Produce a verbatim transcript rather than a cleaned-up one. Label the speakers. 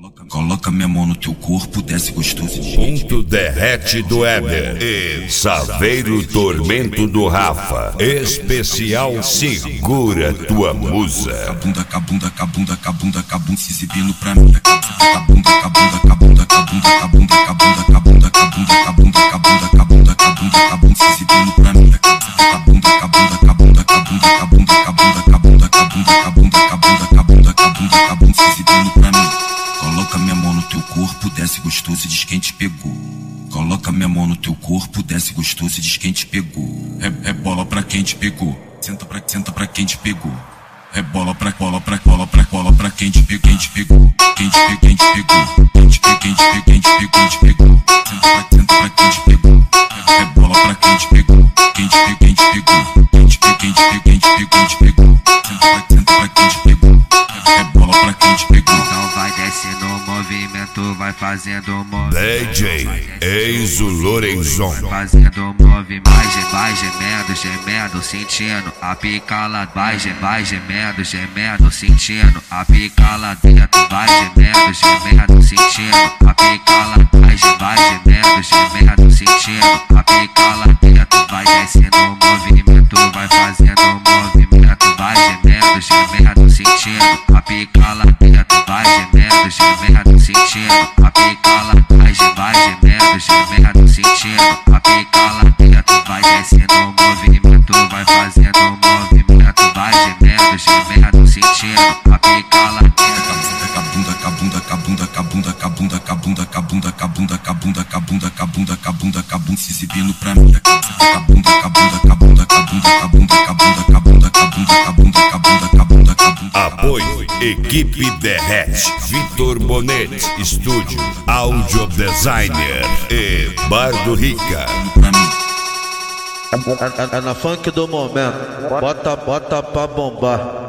Speaker 1: Coloca minha mão no teu corpo, desce gostoso de
Speaker 2: Ponto derrete do Éder e Saveiro Tormento do Rafa. Especial Segura Tua Musa.
Speaker 1: Cabunda, cabunda, cabunda, cabunda, cabunda se exibindo pra mim. Cabunda, cabunda, cabunda, cabunda, cabunda, cabunda, cabunda, cabunda, cabunda, cabunda, cabunda, cabunda, cabunda se exibindo pra mim. Cabunda, cabunda, cabunda, cabunda, cabunda, cabunda, cabunda, cabunda, cabunda, cabunda, cabunda, cabunda, cabunda se exibindo pra mim. Coloca minha mão no teu corpo, desce gostoso e diz quem te pegou. Coloca minha mão no teu corpo, desce gostoso e diz quem te pegou. Rebola pra quem te pegou, senta pra, senta pra quem te pegou. Rebola pra, bola pra, bola pra, bola pra quem te pegou, quem te pegou, quem te pegou, quem te pegou, quem te pegou, quem te pegou, quem te pegou, quem te pegou. Senta pra, senta pra quem te pegou. Rebola pra quem te pegou, quem te pegou, quem te pegou, quem te pegou, quem te pegou, quem te pegou, quem te pegou. Senta pra, senta pra quem te pegou. Rebola pra quem te pegou.
Speaker 3: Então vai descendo o movimento, vai fazendo o movimento.
Speaker 2: D J Enzo Lorenzon.
Speaker 3: Fazendo o movimento, vai, ge- vai gemendo, gemendo, sentindo a pica lá. Vai, ge- vai gemendo, gemendo, sentindo a pica lá dentro. Vai gemendo, gemendo, sentindo a pica lá. Vai, ge- vai gemendo, gemendo, sentindo a pica lá dentro. Vai descendo o movimento, vai fazendo o movimento. Vai gemendo, gemendo, sentindo a pica lá dentro. Vai gemendo, gemendo, sentindo a pica lá. Vai, ge- vai gemendo, gemendo, sentindo a pica lá dentro. Vai descendo o movimento, vai fazendo o movimento. Vai gemendo, gemendo, sentindo a pica lá dentro.
Speaker 1: Cabunda, cabunda, cabunda, cabunda, cabunda, cabunda, cabunda, cabunda, cabunda, cabunda, cabunda, cabunda, cabunda se exibindo pra mim. Cabunda, cabunda, cabunda, cabunda, cabunda, cabunda, cabunda, cabunda, cabunda, cabunda, cabunda, cabunda.
Speaker 2: Apoio Equipe Derrete, Vitor Bonetti, Estúdio, Audio Designer e Bardo Rica.
Speaker 1: Pra mim.
Speaker 4: É, é, é na funk do momento, bota, bota pra bombar.